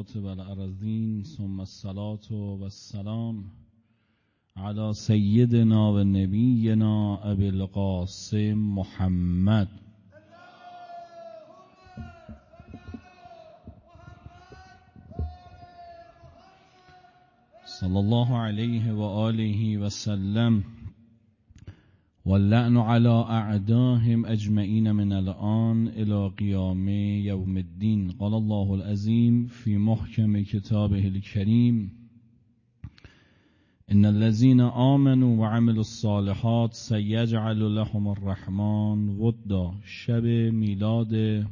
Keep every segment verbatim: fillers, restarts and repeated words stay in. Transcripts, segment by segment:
السماوات والأرضين ثم الصلاة والسلام على سيدنا و نبينا أبي القاسم محمد صلى الله عليه وآله وسلم واللعن على أعدائهم أجمعين من الآن إلى قيام يوم الدين. قال الله العظيم في محكم كتابه الكريم: إن الذين آمنوا وعملوا الصالحات سيجعل لهم الرحمن ودا. شب میلاد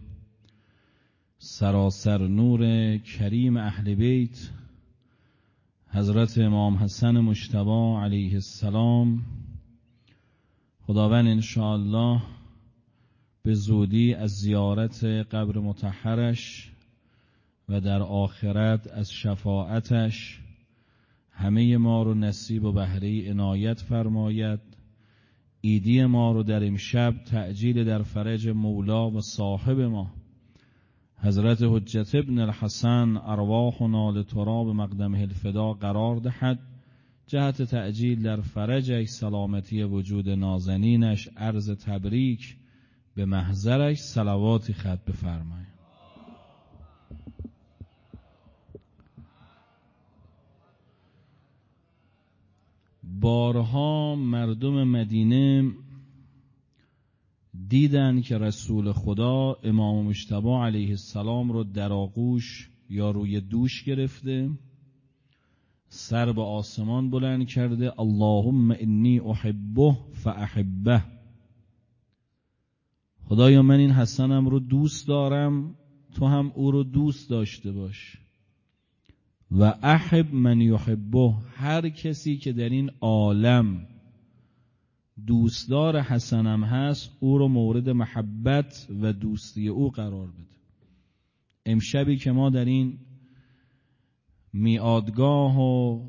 سراسر نور کریم اهل بیت حضرت امام حسن مجتبی علیه السلام، خداوند انشاءالله به زودی از زیارت قبر مطهرش و در آخرت از شفاعتش همه ما رو نصیب و بهره عنایت فرماید. عیدی ما رو در امشب تعجیل در فرج مولا و صاحب ما حضرت حجت ابن الحسن ارواحنا لتراب مقدمه الفدا قرار دهد، جهت تعجیل در فرجش، سلامتی وجود نازنینش، عرض تبریک به محضرش صلواتی ختم بفرمایید. بارها مردم مدینه دیدن که رسول خدا امام مجتبی علیه السلام رو در آغوش یا روی دوش گرفته، سر به آسمان بلند کرده: اللهم انی احبه فاحبه. خدایا من این حسنم رو دوست دارم، تو هم او رو دوست داشته باش. و احب من یحبه، هر کسی که در این عالم دوستدار حسنم هست او رو مورد محبت و دوستی او قرار بده. امشبی که ما در این میعادگاه و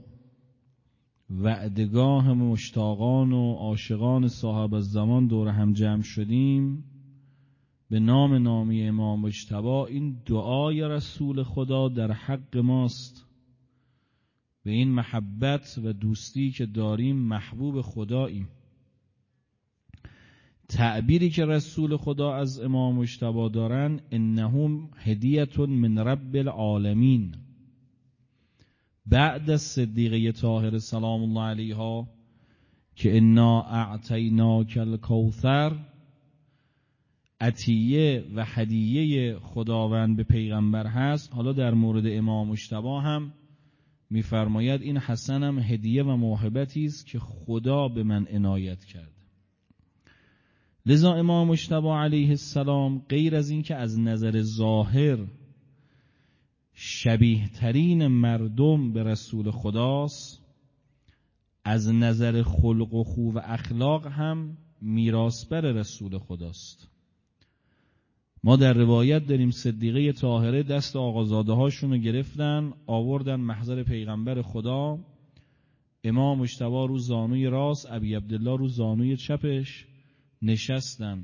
وعدگاه مشتاقان و عاشقان صاحب الزمان دور هم جمع شدیم، به نام نامی امام مجتبی این دعای رسول خدا در حق ماست. به این محبت و دوستی که داریم محبوب خداییم. تعبیری که رسول خدا از امام مجتبی دارن: انهم هدیه من رب العالمین. بعد از صدیقه طاهره سلام الله علیها که انا اعطیناک الکوثر، عطیه و هدیه خداوند به پیغمبر هست، حالا در مورد امام مجتبی هم میفرماید این حسنم هدیه و موهبتی است که خدا به من عنایت کرد. لذا امام مجتبی علیه السلام غیر از این که از نظر ظاهر شبیه ترین مردم به رسول خداست، از نظر خلق و خو و اخلاق هم میراثبر رسول خداست. ما در روایت داریم صدیقه طاهره دست آقازاده هاشون رو گرفتن آوردن محضر پیغمبر خدا، امام مجتبی رو زانوی راست، ابی عبدالله رو زانوی چپش نشستن.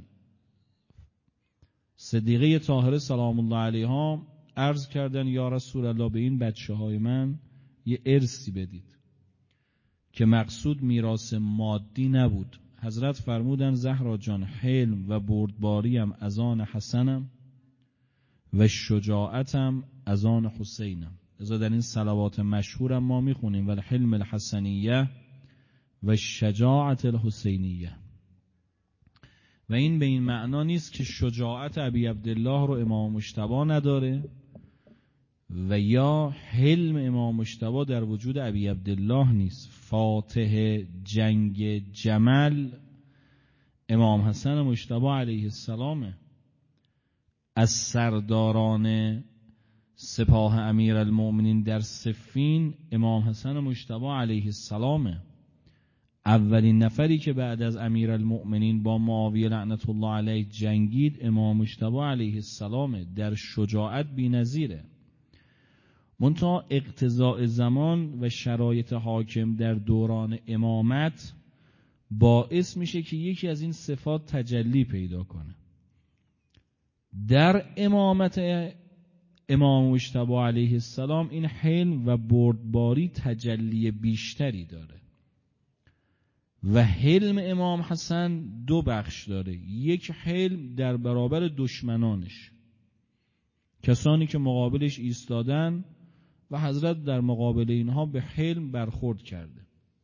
صدیقه طاهره سلام الله علیها عرض کردن: یا رسول الله، به این بچه های من یه ارثی بدید. که مقصود میراث مادی نبود. حضرت فرمودن: زهرا جان، حلم و بردباریم از آن حسنم و شجاعتم از آن حسینم. لذا در این صلوات مشهورم ما میخونیم: والحلم الحسنیه و شجاعت الحسینیه. و این به این معنا نیست که شجاعت ابی عبدالله رو امام مجتبی نداره و یا حلم امام مجتبی در وجود ابی عبدالله نیست. فاتح جنگ جمل امام حسن مجتبی علیه السلامه. از سرداران سپاه امیرالمؤمنین در صفین امام حسن مجتبی علیه السلامه. اولین نفری که بعد از امیرالمؤمنین با معاویه لعنت الله علیه جنگید امام مجتبی علیه السلامه. در شجاعت بی‌نظیره. منتها اقتضاء زمان و شرایط حاکم در دوران امامت باعث میشه که یکی از این صفات تجلی پیدا کنه. در امامت امام مجتبی علیه السلام این حلم و بردباری تجلی بیشتری داره و حلم امام حسن دو بخش داره. یک حلم در برابر دشمنانش، کسانی که مقابلش ایستادن و حضرت در مقابل اینها به حلم برخورد کرده.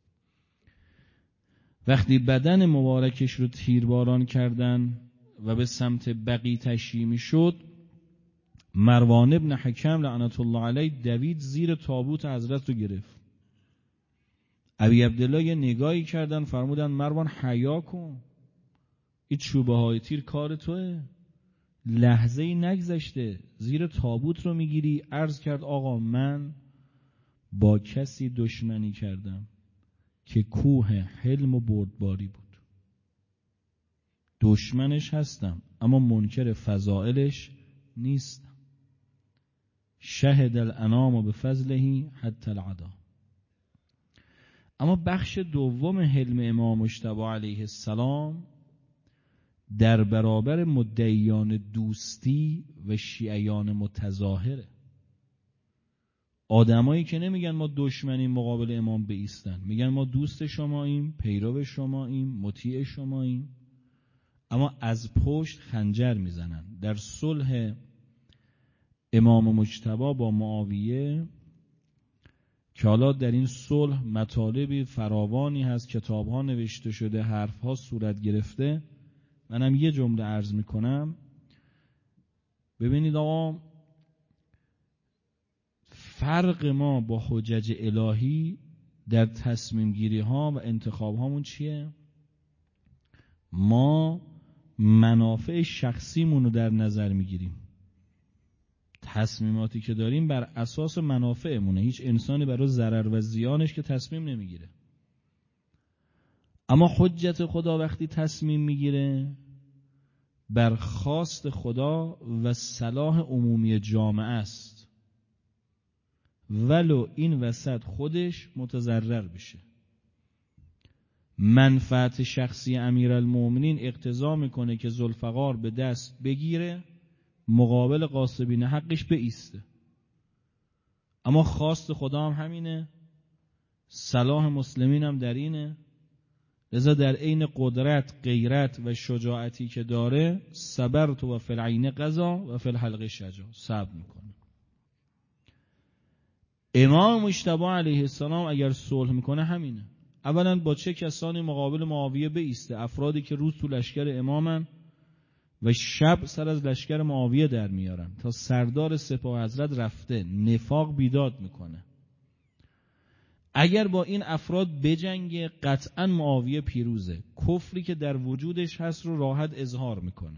وقتی بدن مبارکش رو تیرباران کردن و به سمت بقیع تشییع میشد، مروان ابن حکم لعنت الله علیه دوید زیر تابوت حضرت رو گرفت. ابی عبدالله یه نگاهی کردن، فرمودن مروان حیا کن، این چوبه های تیر کار توه، لحظه ای نگذشته زیر تابوت رو میگیری. عرض کرد آقا من با کسی دشمنی کردم که کوه حلم و بردباری بود، دشمنش هستم اما منکر فضائلش نیستم. شهد الانام بفضله حتی العدا. اما بخش دوم حلم امام مجتبی علیه السلام در برابر مدعیان دوستی و شیعیان متظاهره. آدمایی که نمیگن ما دشمنیم مقابل امام بایستن، میگن ما دوست شماییم، پیرو شماییم، مطیع شماییم، اما از پشت خنجر میزنن. در صلح امام مجتبی با معاویه که حالا در این صلح مطالبی فراوانی هست، کتاب‌ها نوشته شده، حرف‌ها صورت گرفته، منم یه جمله عرض میکنم. ببینید آقا، فرق ما با حجج الهی در تصمیم گیری ها و انتخاب هامون چیه؟ ما منافع شخصیمون رو در نظر میگیریم. تصمیماتی که داریم بر اساس منافعمونه. هیچ انسانی برای ضرر و زیانش که تصمیم نمیگیره. اما حجت خدا وقتی تصمیم میگیره بر خواست خدا و صلاح عمومی جامعه است، ولو این وسط خودش متضرر بشه. منفعت شخصی امیرالمومنین اقتضا میکنه که ذوالفقار به دست بگیره، مقابل غاصبین حقش بایسته. اما خواست خدا هم همینه، صلاح مسلمین هم در اینه. لذا در عین قدرت، غیرت و شجاعتی که داره، صبرت و فی العین قضا و فی الحلق شجاع، صبر میکنه. امام مجتبی علیه السلام اگر صلح میکنه همینه. اولا با چه کسانی مقابل معاویه بایسته؟ افرادی که روز تو لشکر امامن و شب سر از لشکر معاویه در میارن. تا سردار سپاه حضرت رفته، نفاق بیداد میکنه. اگر با این افراد بجنگه قطعا معاویه پیروزه. کفری که در وجودش هست رو راحت اظهار میکنه،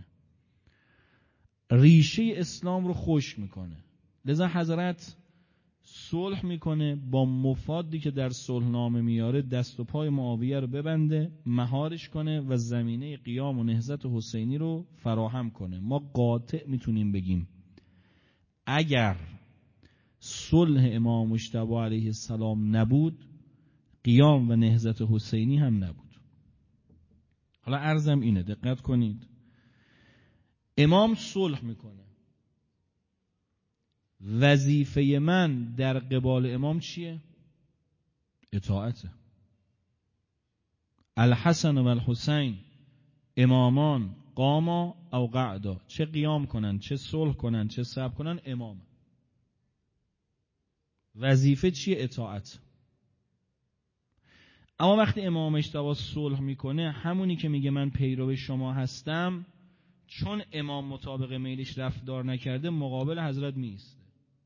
ریشه اسلام رو خشک میکنه. لذا حضرت صلح میکنه، با مفادی که در صلح نامه میاره دست و پای معاویه رو ببنده، مهارش کنه و زمینه قیام و نهضت حسینی رو فراهم کنه. ما قاطع میتونیم بگیم اگر صلح امام مجتبی علیه السلام نبود، قیام و نهضت حسینی هم نبود. حالا عرضم اینه، دقت کنید. امام صلح میکنه، وظیفه من در قبال امام چیه؟ اطاعته. الحسن و الحسین امامان قاما او قعدا، چه قیام کنن، چه صلح کنن، چه صبر کنن، امام. وظیفه چیه؟ اطاعت. اما وقتی امام مجتبی صلح میکنه، همونی که میگه من پیرو شما هستم، چون امام مطابق میلش رفتار نکرده، مقابل حضرت میسته.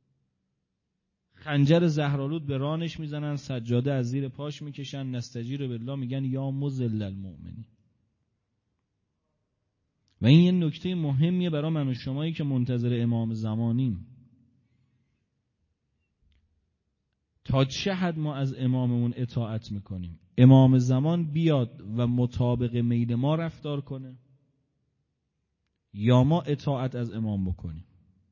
خنجر زهرالود به رانش میزنن، سجاده از زیر پاش میکشن، نستجیر بالله، میگن یا مذل المؤمنین. و این یه نکته مهمیه برای من و شمایی که منتظر امام زمانیم. تا چه حد ما از اماممون اطاعت میکنیم؟ امام زمان بیاد و مطابق میل ما رفتار کنه یا ما اطاعت از امام بکنیم؟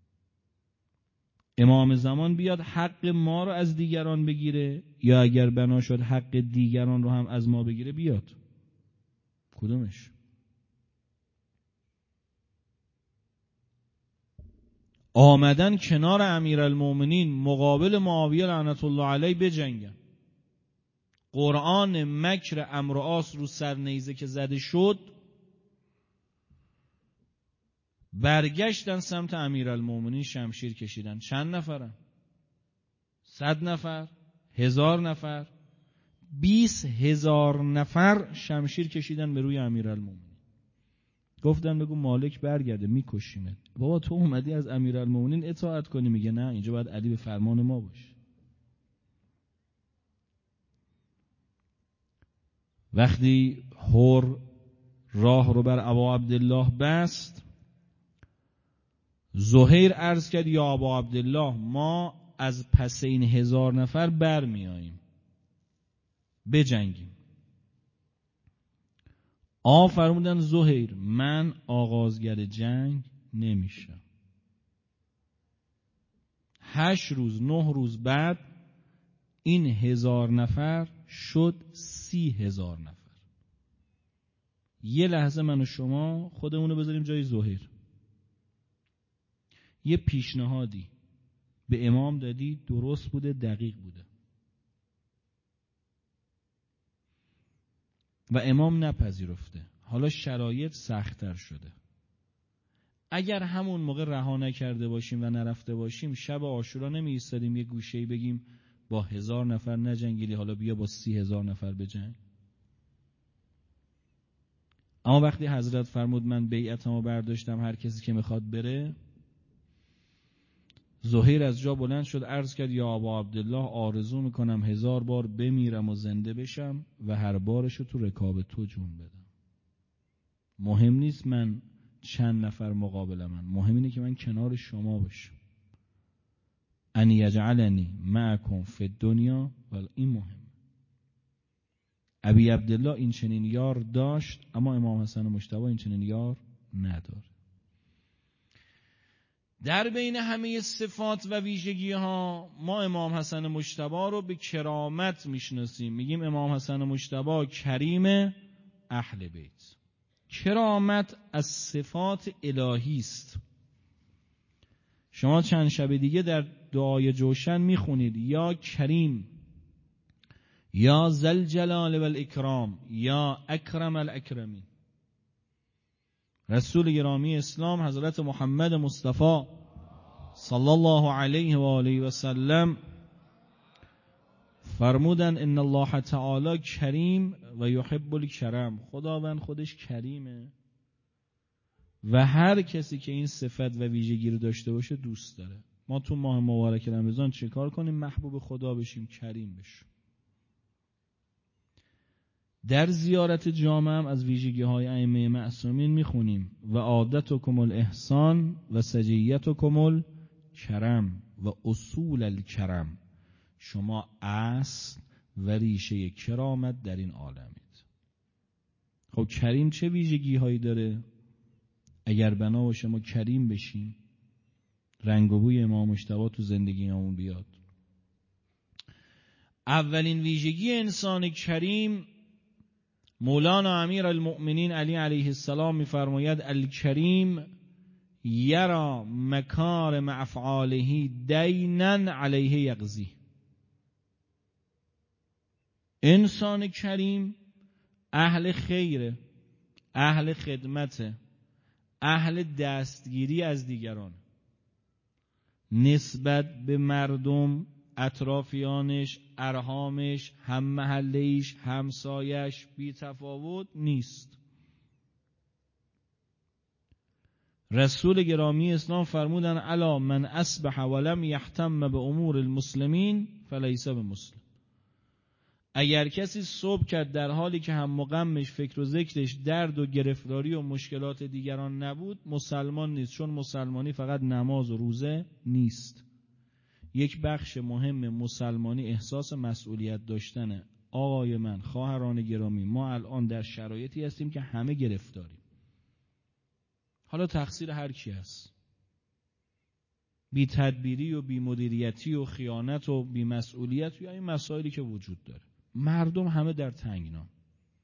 امام زمان بیاد حق ما رو از دیگران بگیره یا اگر بنا شد حق دیگران رو هم از ما بگیره؟ بیاد کدومش؟ آمدن کنار امیرالمومنین مقابل معاویه لعنت الله علیه بجنگن. قرآن مکر عمرو و عاص رو سر نیزه که زده شد، برگشتن سمت امیرالمومنین شمشیر کشیدن. چند نفرن؟ صد نفر؟ هزار نفر؟ بیس هزار نفر شمشیر کشیدن به روی امیرالمومنین. گفتن بگو مالک برگرده میکشیمت. بابا تو اومدی از امیرالمومنین اطاعت کنی، میگه نه اینجا باید علی به فرمان ما باشه. وقتی حر راه رو بر ابا عبدالله بست، زهیر عرض کرد یا ابا عبدالله ما از پس این هزار نفر بر می آییم بجنگیم. آ فرمودن زهیر من آغازگر جنگ نمیشم. هشت روز نه روز بعد این هزار نفر شد سی هزار نفر. یه لحظه من و شما خودمونو بذاریم جای زهیر. یه پیشنهادی به امام دادی، درست بوده، دقیق بوده و امام نپذیرفته. حالا شرایط سخت‌تر شده. اگر همون موقع رها نکرده باشیم و نرفته باشیم، شب عاشورا نمی ایستادیم یه گوشه‌ای بگیم با هزار نفر نجنگیدی، حالا بیا با سی هزار نفر بجنگ. اما وقتی حضرت فرمود من بیعتمو برداشتم هر کسی که میخواد بره، زهیر از جا بلند شد عرض کرد یا ابا عبدالله آرزو میکنم هزار بار بمیرم و زنده بشم و هر بارشو تو رکاب تو جون بدم. مهم نیست من چند نفر مقابل من، مهم اینه که من کنار شما باشم. ان یجعلنی معکم فی الدنیا، ولی این مهم. ابی عبدالله این چنین یار داشت، اما امام حسن مجتبی این چنین یار نداره. در بین همه صفات و ویژگی ها ما امام حسن مجتبی رو به کرامت میشناسیم. میگیم امام حسن مجتبی کریم اهل بیت. کرامت از صفات الهی است. شما چند شب دیگه در دعای جوشن میخونید یا کریم، یا ذل جلال و الاکرام، یا اکرم الاکرمین. رسول گرامی اسلام حضرت محمد مصطفی صلی الله علیه و آله و سلم فرمودن ان الله تعالی کریم و یحب الکرم. خداوند خودش کریمه و هر کسی که این صفت و ویژگی رو داشته باشه دوست داره. ما تو ماه مبارک رمضان چه کار کنیم؟ محبوب خدا بشیم، کریم بشیم. در زیارت جامع هم از ویژگی های ائمه معصومین میخونیم و عادتکم الاحسان و سجیتکم الکرم و اصول الکرم. شما اصل و ریشه کرامت در این عالمید. خب کریم چه ویژگی هایی داره؟ اگر بنا باشه ما کریم بشیم، رنگ و بوی امام مجتبی تو زندگی همون بیاد. اولین ویژگی انسان کریم، مولانا امیر المؤمنین علی علیه السلام میفرماید الکریم یرا مکارم افعاله دینا علیه یقضی. انسان کریم اهل خیره، اهل خدمته، اهل دستگیری از دیگران، نسبت به مردم، اطرافیانش، ارحامش، هم محلهش، همسایش بی تفاوت نیست. رسول گرامی اسلام فرمودن الا من اصبح ولم یهتم به امور المسلمین فلیس بمسلم. اگر کسی صبح کرد در حالی که هم غمش، فکر و ذکرش درد و گرفتاری و مشکلات دیگران نبود، مسلمان نیست. چون مسلمانی فقط نماز و روزه نیست. یک بخش مهم مسلمانی احساس مسئولیت داشتنه. آقای من، خواهران گرامی، ما الان در شرایطی هستیم که همه گرفتاریم. حالا تقصیر هر کی هست؟ بی تدبیری و بی مدیریتی و خیانت و بی مسئولیت یا این مسائلی که وجود داره. مردم همه در تنگنا.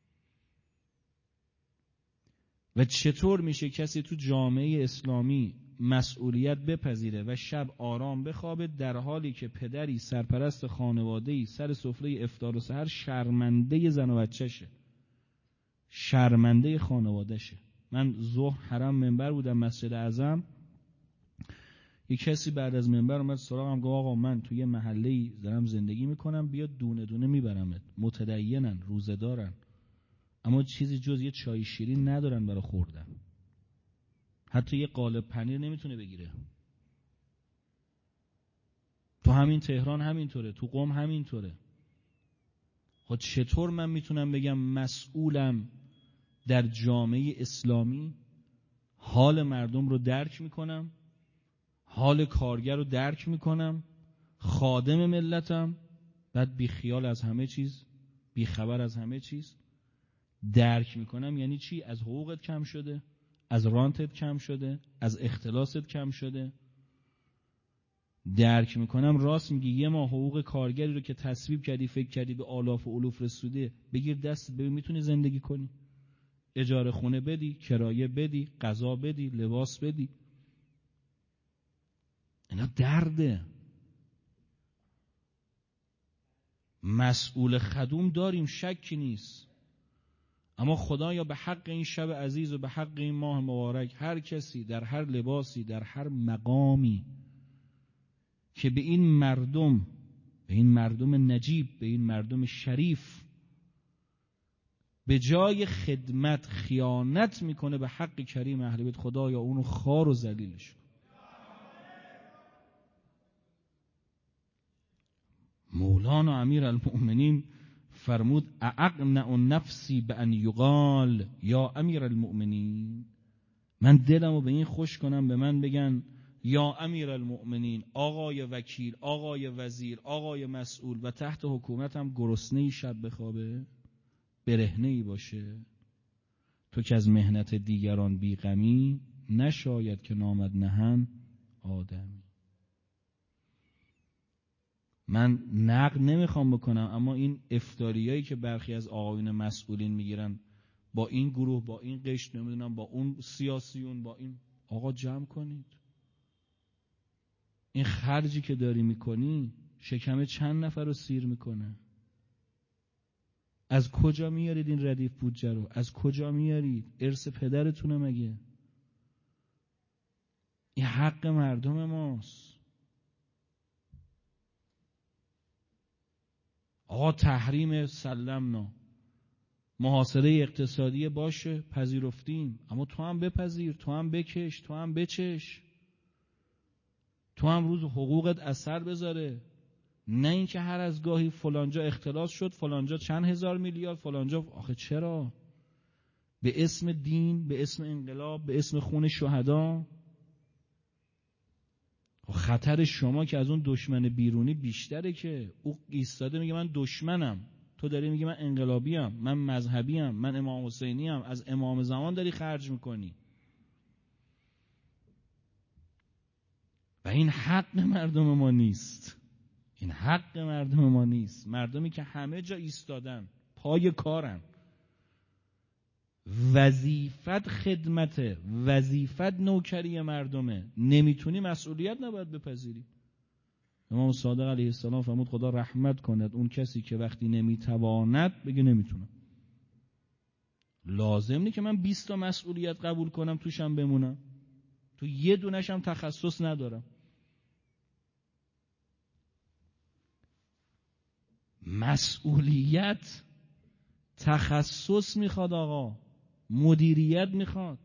و چطور میشه کسی تو جامعه اسلامی مسئولیت بپذیره و شب آرام بخوابه، در حالی که پدری سرپرست خانواده‌ای سر سفره افطار و سحر شرمنده زن و بچه‌شه، شرمنده خانواده‌شه. من ظهر حرم منبر بودم مسجد اعظم، یک کسی بعد از منبر اومد سراغم گفت آقا من توی یه محله‌ای دارم زندگی میکنم، بیا دونه دونه میبرمت، متدینن روزه‌دارن اما چیزی جز یه چای شیرین ندارن برای خوردن، حتی یه قالب پنیر نمیتونه بگیره. تو همین تهران همینطوره، تو قم همینطوره. خب چطور من میتونم بگم مسئولم در جامعه اسلامی، حال مردم رو درک میکنم، حال کارگر رو درک میکنم، خادم ملتم، بعد بی خیال از همه چیز، بی خبر از همه چیز. درک میکنم یعنی چی؟ از حقوقت کم شده، از رانتت کم شده، از اختلاست کم شده. درک میکنم راست میگی، یه ماه حقوق کارگری رو که تصویب کردی فکر کردی به آلاف و الوف رسوده، بگیر دست ببین میتونی زندگی کنی، اجاره خونه بدی، کرایه بدی، غذا بدی، لباس بدی. اینا درده. مسئول خدوم داریم، شکی نیست، اما خدایا به حق این شب عزیز و به حق این ماه مبارک هر کسی در هر لباسی در هر مقامی که به این مردم، به این مردم نجیب، به این مردم شریف به جای خدمت خیانت میکنه به حق کریم اهل بیت، خدایا اونو خار و ذلیلش کن. مولانا امیر المؤمنین فرمود اعقنع نفسی به ان یقال یا امیر المؤمنین، من دلمو به این خوش کنم به من بگن یا امیر المؤمنین، آقای وکیل، آقای وزیر، آقای مسئول، و تحت حکومتم گرسنه‌ای شب بخوابه، برهنه‌ای باشه. تو که از مهنت دیگران بیغمی، نشاید که نامد نهن آدمی. من نقد نمیخوام بکنم، اما این افطاریایی که برخی از آقایون مسئولین میگیرن با این گروه، با این قشر، نمیدونم با اون سیاسیون، با این، آقا جمع کنید. این خرجی که داری میکنی شکم چند نفر رو سیر میکنه؟ از کجا میارید این ردیف بودجه رو؟ از کجا میارید؟ ارث پدرتونه مگه؟ این حق مردم ماست. آقا تحریم سلمنا، محاصره اقتصادی باشه، پذیرفتیم، اما تو هم بپذیر، تو هم بکش، تو هم بچش، تو هم روز حقوقت اثر بذاره. نه اینکه هر از گاهی فلانجا اختلاس شد، فلانجا چند هزار میلیارد، فلانجا. آخه چرا؟ به اسم دین، به اسم انقلاب، به اسم خون شهدا. خطر شما که از اون دشمن بیرونی بیشتره، که او ایستاده میگه من دشمنم، تو داری میگه من انقلابیم، من مذهبیم، من امام حسینیم، از امام زمان داری خرج میکنی. و این حق مردم ما نیست، این حق مردم ما نیست. مردمی که همه جا ایستادن، پای کارن، وظیفت خدمته، وظیفت نوکری مردمه، نمیتونی مسئولیت نباید بپذیری. امام صادق علیه السلام فرمود خدا رحمت کند اون کسی که وقتی نمیتواند بگه نمیتونم. لازم نیست که من بیست تا مسئولیت قبول کنم توشم بمونم، تو یه دونشم تخصص ندارم. مسئولیت تخصص میخواد آقا، مدیریت میخواد.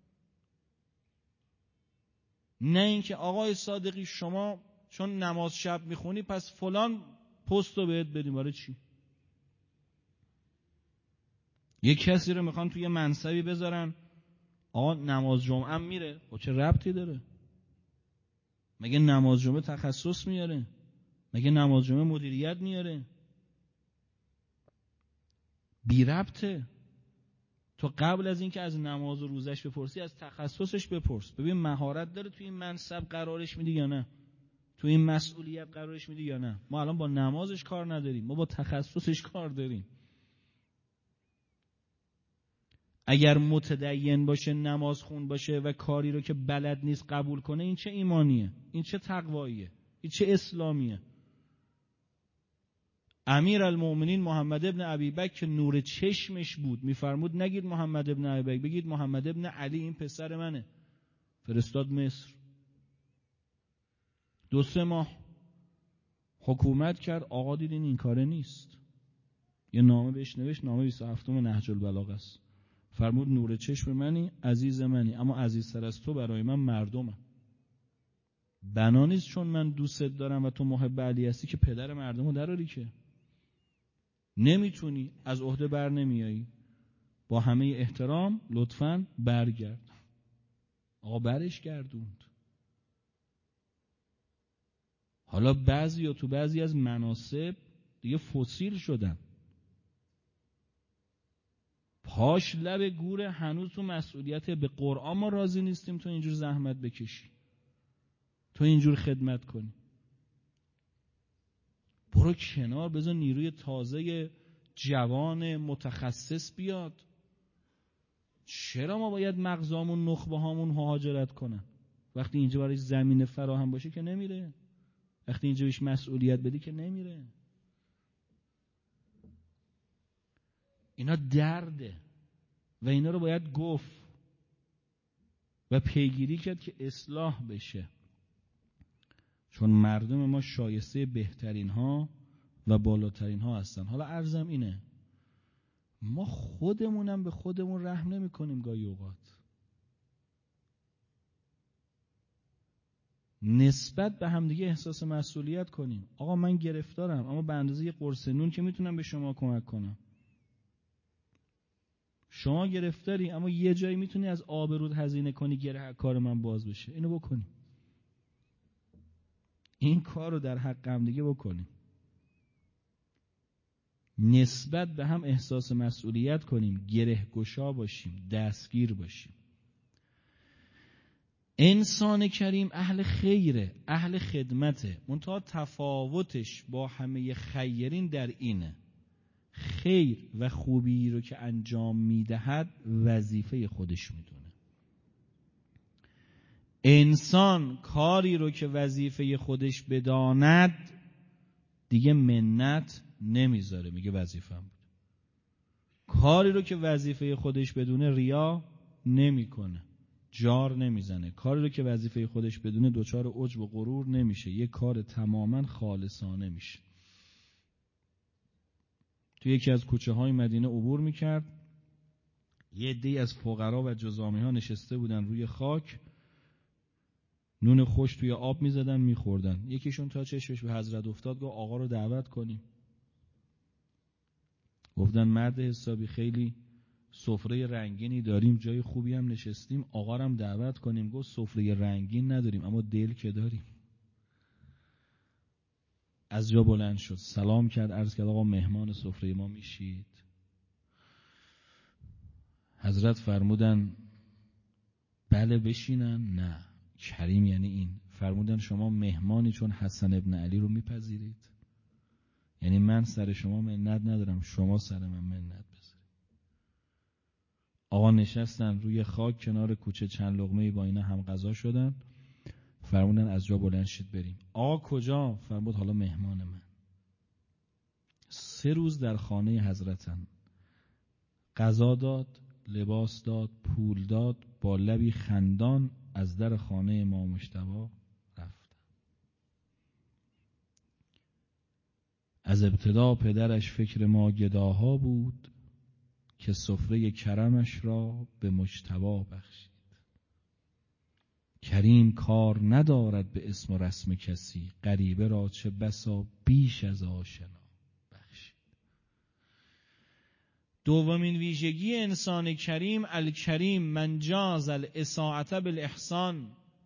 نه اینکه آقای صادقی شما چون نماز شب میخونی پس فلان پست رو بهت بدیم. برای چی؟ یک کسی رو میخوان توی منصبی بذارن، آقا نماز جمعه هم میره، خب چه ربطی داره؟ مگه نماز جمعه تخصص میاره؟ مگه نماز جمعه مدیریت میاره؟ بی ربطه. تو قبل از اینکه از نماز و روزش بپرسی از تخصصش بپرس، ببین مهارت داره توی این منصب قرارش میدی یا نه، توی این مسئولیت قرارش میدی یا نه. ما الان با نمازش کار نداریم، ما با تخصصش کار داریم. اگر متدین باشه، نماز خون باشه و کاری رو که بلد نیست قبول کنه، این چه ایمانیه؟ این چه تقواییه؟ این چه اسلامیه؟ امیر المؤمنین محمد ابن ابی بکر که نور چشمش بود میفرمود نگید محمد ابن ابی بکر، بگید محمد ابن علی، این پسر منه. فرستاد مصر. دو سه ماه حکومت کرد. آقا دیدین این کاره نیست، یه نامه بهش نوشت، نامه بیست و هفتم نهج البلاغه است. فرمود نور چشم منی، عزیز منی، اما عزیزتر از تو برای من مردمم. بنا نیست چون من دوست دارم و تو محب علی هستی که پدر مردمو دراری، که نمیتونی، از عهده بر نمیایی. با همه احترام لطفاً برگرد. آقا برش گردوند. حالا بعضی یا تو بعضی از مناصب دیگه فسیل شدن، پاش لب گوره، هنوز تو مسئولیت. به قرآن ما راضی نیستیم تو اینجور زحمت بکشی، تو اینجور خدمت کنی. برو کنار، بذار نیروی تازه جوان متخصص بیاد. چرا ما باید مغزامون، نخبه هامون مهاجرت کنن؟ وقتی اینجا برای زمین فراهم باشه که نمیره، وقتی اینجا بهش مسئولیت بدی که نمیره. اینا درده و اینا رو باید گفت و پیگیری کرد که اصلاح بشه، چون مردم ما شایسته بهترین ها و بالاترین ها هستن. حالا عرضم اینه، ما خودمونم به خودمون رحم نمی کنیم گاهی اوقات. نسبت به همدیگه احساس مسئولیت کنیم. آقا من گرفتارم، اما به اندازه یه قرص نون که میتونم به شما کمک کنم. شما گرفتاری، اما یه جایی میتونی از آبرود هزینه کنی، گره کار من باز بشه. اینو بکنیم، این کار رو در حق هم دیگه بکنیم. نسبت به هم احساس مسئولیت کنیم، گره گشا باشیم، دستگیر باشیم. انسان کریم اهل خیره، اهل خدمته، منتها تفاوتش با همه خیرین در اینه، خیر و خوبی رو که انجام میدهد وظیفه خودش میدونه. انسان کاری رو که وظیفه خودش بداند دیگه منت نمیذاره، میگه وظیفه‌ام بود. کاری رو که وظیفه خودش بدونه ریا نمیکنه، جار نمیزنه. کاری رو که وظیفه خودش بدونه دوچار عجب و غرور نمیشه، یه کار تماما خالصانه میشه. تو یکی از کوچه های مدینه عبور میکرد، یه عده‌ای از فقرا و جزامی ها نشسته بودن روی خاک، نون خوش توی آب میزدن میخوردن. یکیشون تا چشمش به حضرت افتاد گفت آقا رو دعوت کنیم. گفتن مرد حسابی، خیلی سفره رنگینی داریم، جای خوبی هم نشستیم، آقا رو هم دعوت کنیم. گفت سفره رنگین نداریم اما دل که داریم. از جا بلند شد، سلام کرد، عرض کرد آقا مهمان سفره ما میشید. حضرت فرمودن بله بشینن. نه، کریم یعنی این. فرمودن شما مهمانی چون حسن ابن علی رو میپذیرید، یعنی من سر شما منت ندارم، شما سر من منت بذارید. آقا نشستن روی خاک کنار کوچه، چند لقمه‌ای با اینا هم غذا شدن. فرمودن از جا بلند شید بریم. آقا کجا؟ فرمود حالا مهمان من. سه روز در خانه حضرتن، غذا داد، لباس داد، پول داد، با لبی خندان از در خانه امام مجتبی رفت. از ابتدا پدرش فکر ما گداها بود، که سفره کرمش را به مجتبی بخشید. کریم کار ندارد به اسم و رسم کسی، غریبه را چه بسا بیش از آشنا بخشید. دومین ویژگی انسان کریم، الکریم من جاز الاساءة بالاحسان.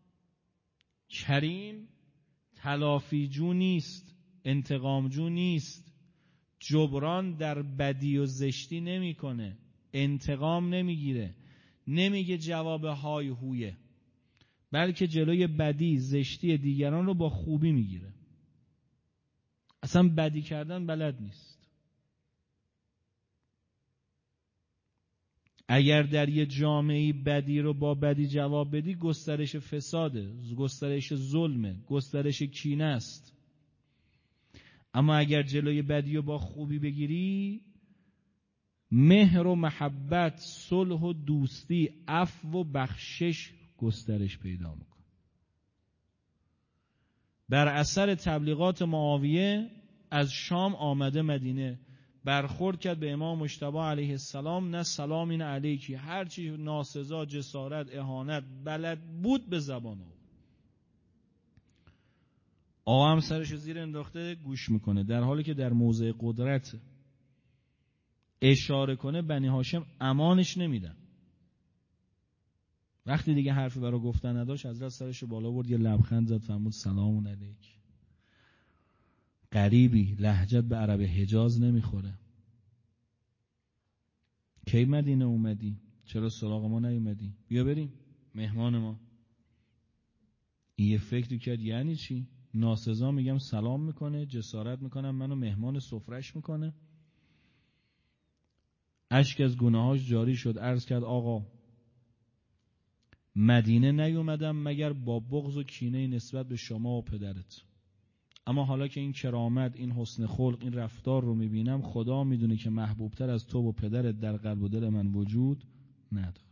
کریم تلافی جو نیست، انتقام جو نیست، جبران در بدی و زشتی نمی کنه، انتقام نمیگیره، نمیگه جواب های هویه، بلکه جلوی بدی زشتی دیگران رو با خوبی میگیره. اصلا بدی کردن بلد نیست. اگر در یه جامعه بدی رو با بدی جواب بدی، گسترش فساده، گسترش ظلمه، گسترش کینه است. اما اگر جلوی بدی رو با خوبی بگیری، مهر و محبت، صلح و دوستی، عفو و بخشش گسترش پیدا میکنه. بر اثر تبلیغات معاویه از شام آمده مدینه، برخورد کرد به امام مجتبی علیه السلام، نه سلام این علیکی، هرچی ناسزا، جسارت، اهانت بلد بود به زبان آورد. آقا هم سرش زیر انداخته گوش میکنه، در حالی که در موضع قدرت اشاره کنه بنی هاشم امانش نمیدن. وقتی دیگه حرفی برای گفتن نداشت، حضرت سرش بالا برد، یه لبخند زد، فرمود سلام علیک. غریبی، لهجت به عرب حجاز نمیخوره. کی مدینه اومدی؟ چرا سراغ ما نیومدی؟ بیا بریم مهمان ما. این یه فکری کرد یعنی چی؟ ناسزا میگم سلام میکنه، جسارت میکنم منو مهمان سفرش میکنه. اشک از گناهاش جاری شد، عرض کرد آقا مدینه نیومدم مگر با بغض و کینه نسبت به شما و پدرت، اما حالا که این کرامت، این حسن خلق، این رفتار رو میبینم، خدا میدونه که محبوبتر از تو و پدرت در قلب و دل من وجود نداره.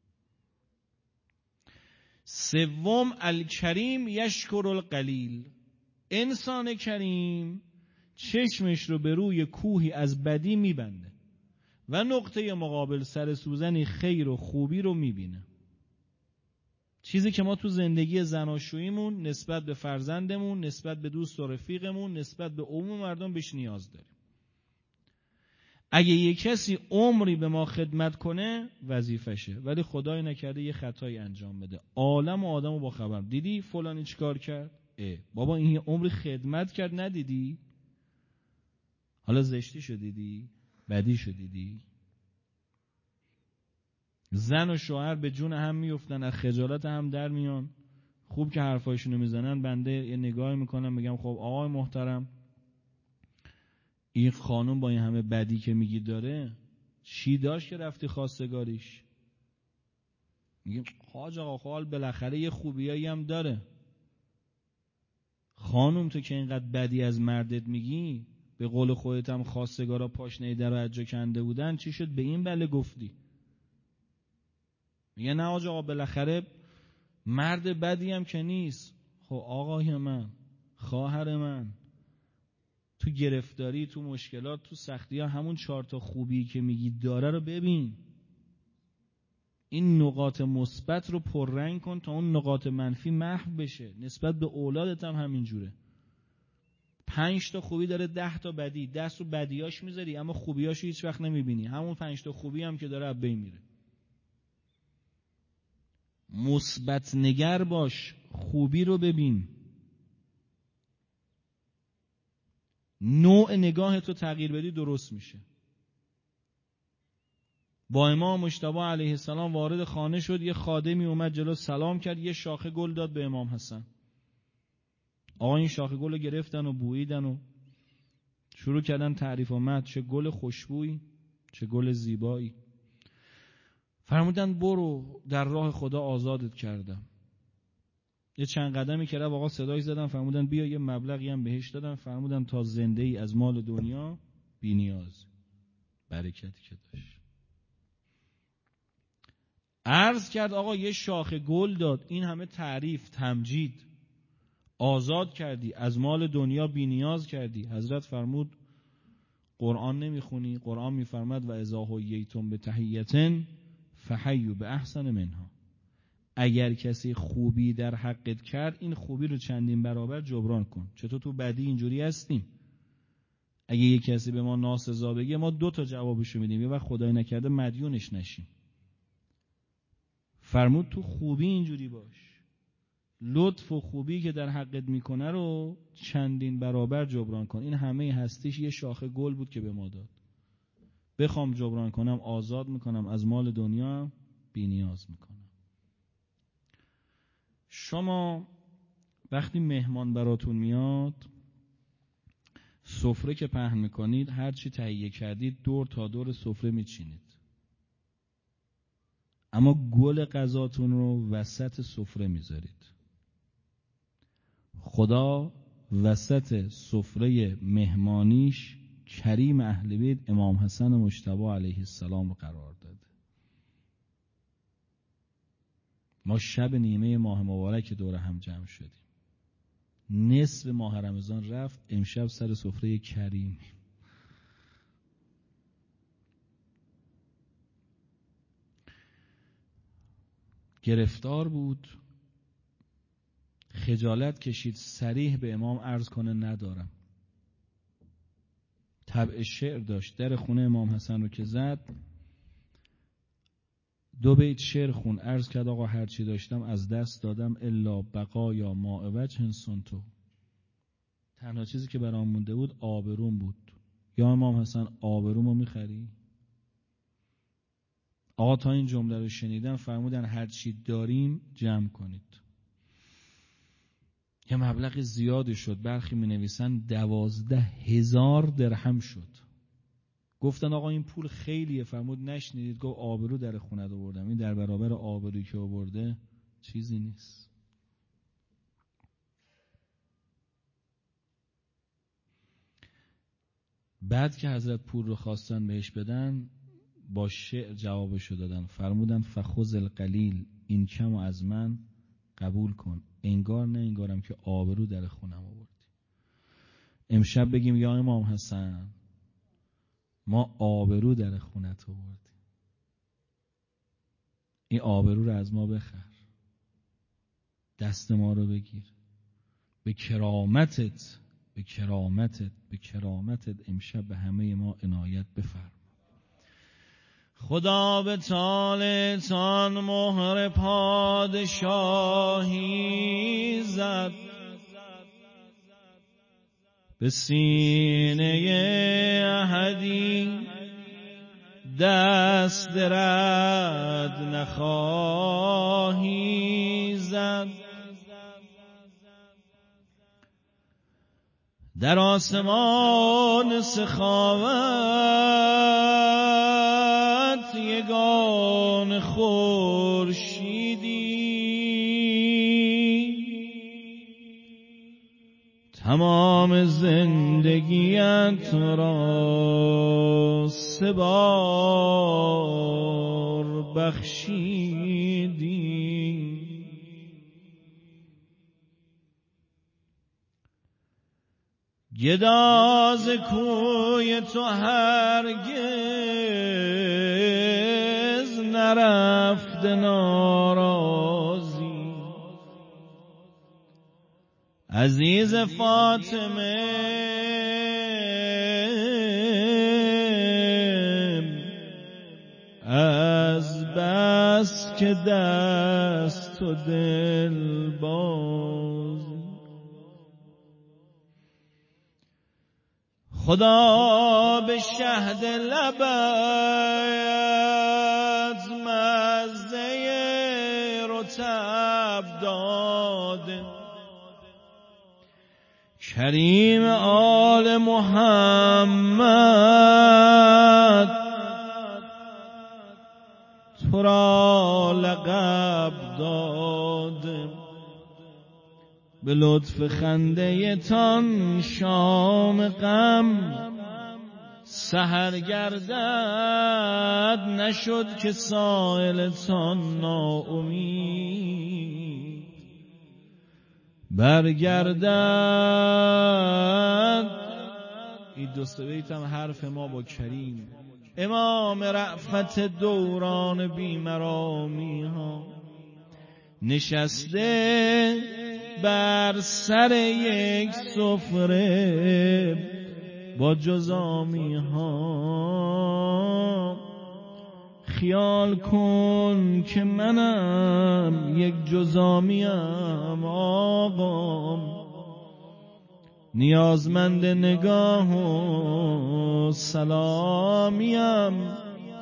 سوم، الکریم یشکر القلیل. انسان کریم چشمش رو به روی کوهی از بدی میبنده و نقطه مقابل سر سوزنی خیر و خوبی رو میبینه. چیزی که ما تو زندگی زناشوییمون نسبت به فرزندمون، نسبت به دوست و رفیقمون، نسبت به عموم مردم بهش نیاز داریم. اگه یک کسی عمری به ما خدمت کنه وظیفشه، ولی خدای نکرده یه خطایی انجام بده، عالم و آدمو با خبر، دیدی فلانی چیکار کرد؟ اه بابا این یه عمری خدمت کرد ندیدی؟ حالا زشتی شو دیدی؟ بدی شو دیدی؟ زن و شوهر به جون هم میافتن، از خجالت هم در میان. خوب که حرفایشونو میزنن، بنده یه نگاهی میکنم میگم خب آقای محترم، این خانم با این همه بدی که میگی داره چی داشت که رفتی خواستگاریش؟ میگیم حاج آقا خال بالاخره یه خوبیایی هم داره. خانم تو که اینقدر بدی از مردت میگی، به قول خودت هم خواستگارا پاشنه در و اجا کنده بودن، چی شد به این بله گفتی؟ میگه نه حاج آقا بالاخره مرد بدی هم که نیست. خب آقای من، خواهر من، تو گرفتاری، تو مشکلات، تو سختی ها، همون چهار تا خوبی که میگی داره رو ببین. این نقاط مثبت رو پررنگ کن تا اون نقاط منفی محو بشه. نسبت به اولادت هم همین جوره. پنج تا خوبی داره، ده تا بدی، دست رو بدیاش میذاری اما خوبیاشو هیچ وقت نمیبینی. همون پنج تا خوبی هم که داره از بین میره. مثبت نگر باش، خوبی رو ببین. نوع نگاه تو تغییر بدی درست میشه. با امام مجتبی علیه السلام وارد خانه شد، یه خادمی اومد جلو سلام کرد، یه شاخه گل داد به امام حسن. آقا این شاخه گل رو گرفتن و بوییدن و شروع کردن تعریف و مدح، چه گل خوشبویی، چه گل زیبایی. فرمودن برو در راه خدا آزادت کردم. یه چند قدمی که رفت آقا صدای زدن، فرمودن بیا یه مبلغی هم بهش دادن، فرمودن تا زنده ای از مال دنیا بی نیاز. برکتی که داشت. عرض کرد آقا یه شاخه گل داد، این همه تعریف، تمجید، آزاد کردی، از مال دنیا بی نیاز کردی. حضرت فرمود قرآن نمیخونی؟ قرآن میفرماد و اذا حییتم بتحیة فحیوا باحسن منها. اگر کسی خوبی در حقت کرد، این خوبی رو چندین برابر جبران کن. چطور تو بدی اینجوری هستیم؟ اگه یک کسی به ما ناسزا بگه، ما دو تا جوابشو میدیم، یه وقت خدای نکرده مدیونش نشیم. فرمود تو خوبی اینجوری باش، لطف و خوبی که در حقت میکنه رو چندین برابر جبران کن. این همه هستیش یه شاخه گل بود که به ما داد. بخوام جبران کنم آزاد میکنم، از مال دنیا بی نیاز میکنم. شما وقتی مهمان براتون میاد، سفره که پهن میکنید، هر چی تهیه کردید دور تا دور سفره میچینید. اما گل غذاتون رو وسط سفره میذارید. خدا وسط سفره مهمانیش کریم اهل بیت امام حسن مجتبی علیه السلام رو قرار داده. ما شب نیمه ماه مبارک دور هم جمع شدیم. نصف ماه رمضان رفت، امشب سر سفره کریم. گرفتار بود، خجالت کشید، صریح به امام عرض کنه ندارم. طبع شعر داشت. در خونه امام حسن رو که زد، دو بیت شعر خون، عرض کرد آقا هرچی داشتم از دست دادم الا بقایا ما وجه سنتو. تنها چیزی که برام مونده بود آبروم بود. یا امام حسن آبرومو میخری؟ آقا تا این جمله رو شنیدن فرمودن هرچی داریم جمع کنید. یه مبلغ زیادی شد، برخی می نویسن دوازده هزار درهم شد. گفتن آقا این پول خیلیه، فرمود نشنیدید؟ گفت آبرو در خونه رو بردم. این در برابر آبرویی که آورده چیزی نیست. بعد که حضرت پول رو خواستن بهش بدن، با شعر جوابشو دادن. فرمودن فخذ القلیل، این کم از من قبول کن، انگار نه انگارم که آبرو در خونم آوردی. امشب بگیم یا امام حسن ما آبرو در خونت آوردیم، این آبرو رو از ما بخر، دست ما رو بگیر، به کرامتت به کرامتت به کرامتت امشب به همه ما عنایت بفرما. خدا به طالتان مهر پادشاهی زد، به سینه احدی دست رد نخواهی زد. در آسمان سخاوت یگان خورشیدی، تمام زندگیت را سه بار بخشیدی. گداز کوی تو هرگز نرفت ناراضی، عزیز فاطمه از بس که دست و دل باز. خدا به شهد لبت مزه رطب داده، کریم آل محمد تو را لقب داده. به لطف خنده تان شام غم سحر گردد، نشد که سائلتان ناامید برگردد. این دو سه بیت هم حرف ما با کریم امام رأفت دوران بیمرامی ها، نشسته بر سر یک سفره با جزامی ها. خیال کن که منم یک جزامیم آقا، نیازمند نگاه و سلامیم.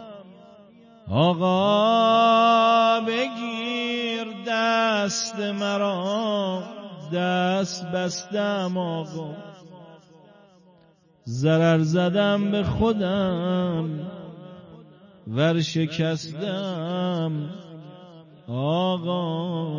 آقا بگیر دست مرا، دست بستم آقا، ضرر زدم به خودم ورشکستم آقا.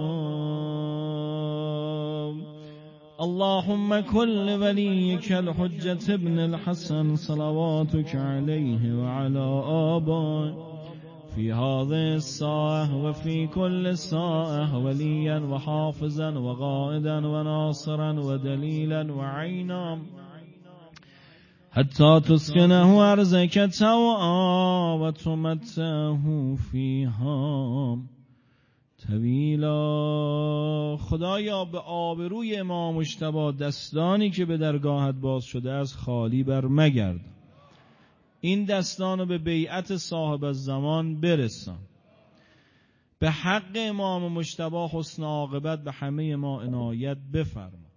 اللهم كل وليك الحجة ابن الحسن صلواتك عليه وعلى آبائه في هذه الساعة وفي كل ساعة وليا وحافظا وقائدا وناصرا ودليلا وعينا حتى تسكنه أرضك طوعا وتمتعه فيها طویلا. خدایا به آبروی امام مجتبی دستانی که به درگاهت باز شده از خالی بر مگرد، این دستانو به بیعت صاحب الزمان برسان. به حق امام مجتبی حسن عاقبت به همه ما عنایت بفرما.